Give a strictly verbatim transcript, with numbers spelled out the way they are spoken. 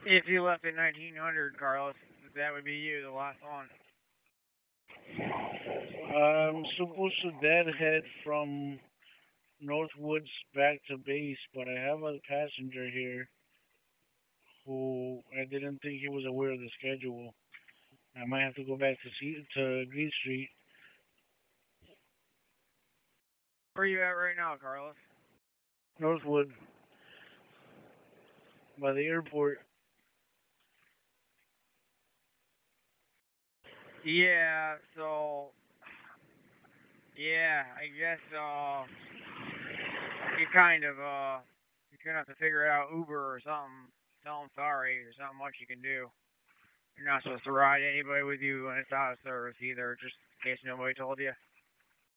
If you left at nineteen hundred, Carlos, that would be you, the last one. I'm supposed to deadhead from Northwoods back to base, but I have a passenger here who I didn't think he was aware of the schedule. I might have to go back to see to Green Street. Where are you at right now, Carlos? Northwood by the airport. Yeah, so yeah, I guess uh you kind of uh you're gonna have to figure out Uber or something. Tell them sorry. There's not much you can do. You're not supposed to ride anybody with you when it's out of service either, just in case nobody told you.